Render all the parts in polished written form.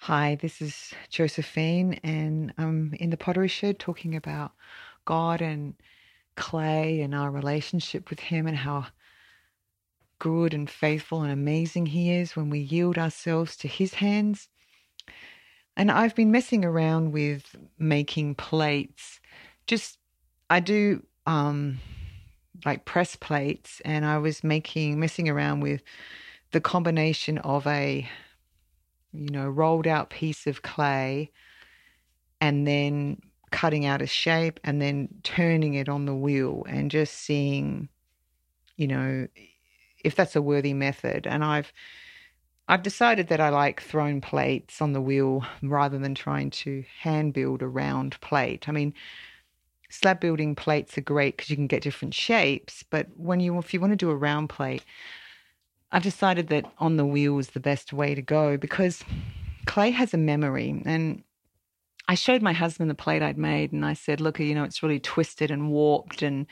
Hi, this is Josephine, and I'm in the pottery shed talking about God and clay and our relationship with Him and how good and faithful and amazing He is when we yield ourselves to His hands. And I've been messing around with making plates. I do like press plates, and I was messing around with the combination of a rolled out piece of clay and then cutting out a shape and then turning it on the wheel and just seeing, you know, if that's a worthy method. And I've decided that I like thrown plates on the wheel rather than trying to hand build a round plate. I mean, slab building plates are great because you can get different shapes, but if you want to do a round plate, I've decided that on the wheel is the best way to go because clay has a memory. And I showed my husband the plate I'd made and I said, look, it's really twisted and warped and,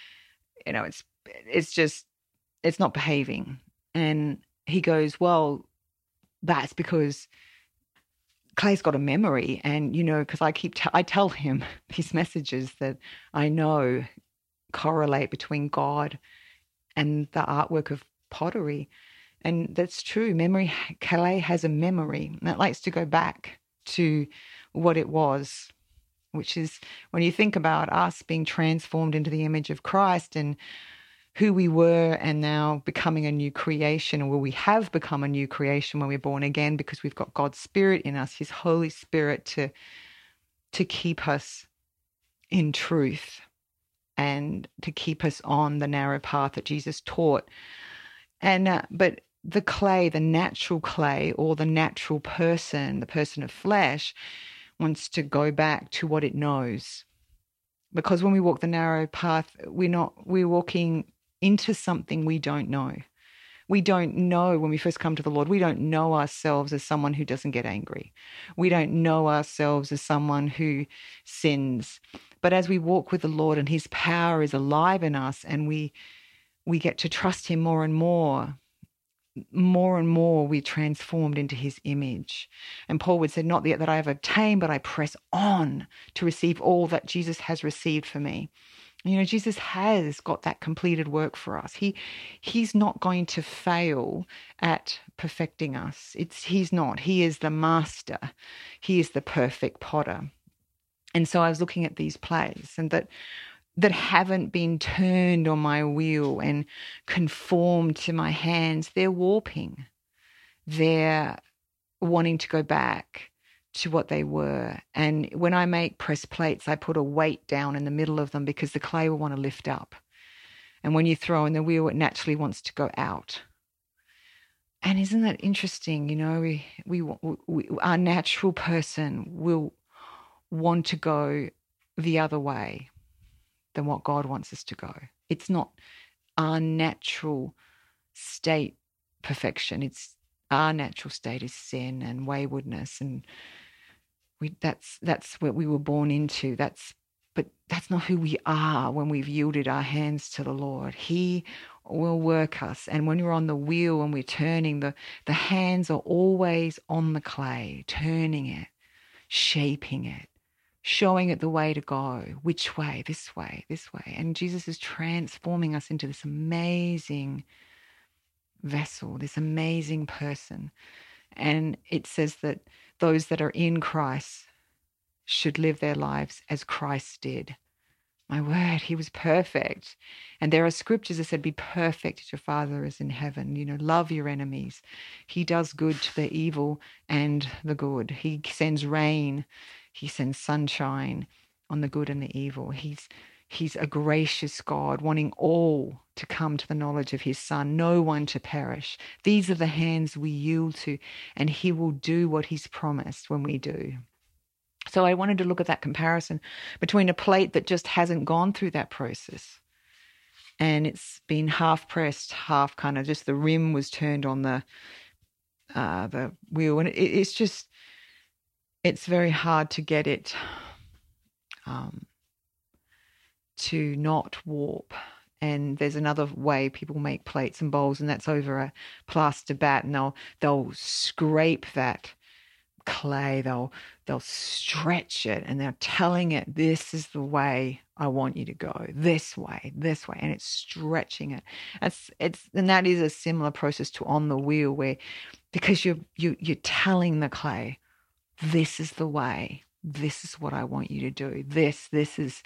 it's not behaving. And he goes, well, that's because clay's got a memory. And, because I tell him these messages that I know correlate between God and the artwork of pottery. And that's true. Clay has a memory and it likes to go back to what it was, which is when you think about us being transformed into the image of Christ and who we were and now becoming a new creation, or we have become a new creation when we're born again because we've got God's Spirit in us, His Holy Spirit to keep us in truth and to keep us on the narrow path that Jesus taught. And but the clay, the natural clay, or the natural person, the person of flesh, wants to go back to what it knows. Because when we walk the narrow path, we're walking into something we don't know. We don't know when we first come to the Lord, we don't know ourselves as someone who doesn't get angry. We don't know ourselves as someone who sins. But as we walk with the Lord and His power is alive in us and we get to trust Him more and more we're transformed into His image. And Paul would say, not yet that I have obtained, but I press on to receive all that Jesus has received for me. Jesus has got that completed work for us. He's not going to fail at perfecting us. He's not. He is the master. He is the perfect potter. And so I was looking at these plays and that haven't been turned on my wheel and conformed to my hands, they're warping. They're wanting to go back to what they were. And when I make press plates, I put a weight down in the middle of them because the clay will want to lift up. And when you throw in the wheel, it naturally wants to go out. And isn't that interesting? Our natural person will want to go the other way than what God wants us to go. It's not our natural state perfection. It's our natural state is sin and waywardness, and that's what we were born into. But that's not who we are when we've yielded our hands to the Lord. He will work us. And when you're on the wheel and we're turning, the hands are always on the clay, turning it, shaping it, showing it the way to go. Which way? This way, this way. And Jesus is transforming us into this amazing vessel, this amazing person. And it says that those that are in Christ should live their lives as Christ did. My word, He was perfect. And there are scriptures that said, be perfect as your Father is in heaven. Love your enemies. He does good to the evil and the good. He sends rain. He sends sunshine on the good and the evil. He's a gracious God, wanting all to come to the knowledge of His Son, no one to perish. These are the hands we yield to, and He will do what He's promised when we do. So I wanted to look at that comparison between a plate that just hasn't gone through that process and it's been half pressed, half kind of just the rim was turned on the wheel. And it's very hard to get it to not warp. And there's another way people make plates and bowls, and that's over a plaster bat, and they'll scrape that clay, they'll stretch it, and they're telling it, this is the way I want you to go, this way, and it's stretching it. And that is a similar process to on the wheel, where because you're telling the clay, this is the way, this is what I want you to do, this is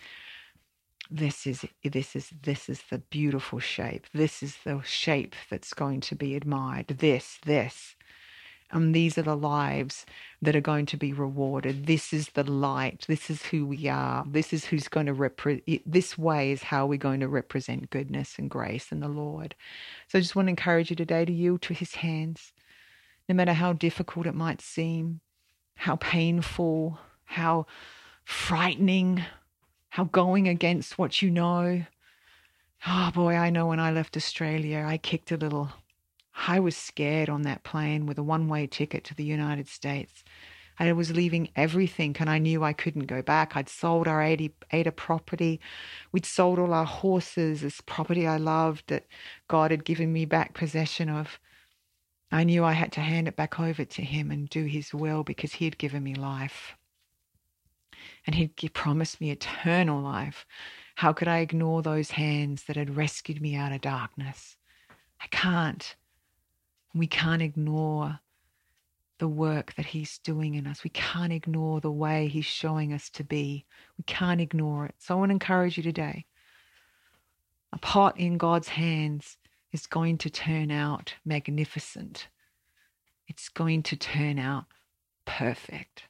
the beautiful shape, this is the shape that's going to be admired, this. These are the lives that are going to be rewarded. This is the light. This is who we are. This is who's going to this way is how we're going to represent goodness and grace in the Lord. So I just want to encourage you today to yield to his hands, no matter how difficult it might seem, how painful, how frightening, how going against what you know. Oh boy, I know when I left Australia, I kicked a little. I was scared on that plane with a one-way ticket to the United States. I was leaving everything, and I knew I couldn't go back. I'd sold our Ada property. We'd sold all our horses, this property I loved that God had given me back possession of. I knew I had to hand it back over to him and do his will, because he had given me life. And he promised me eternal life. How could I ignore those hands that had rescued me out of darkness? I can't. We can't ignore the work that he's doing in us. We can't ignore the way he's showing us to be. We can't ignore it. So I want to encourage you today. A pot in God's hands is going to turn out magnificent. It's going to turn out perfect.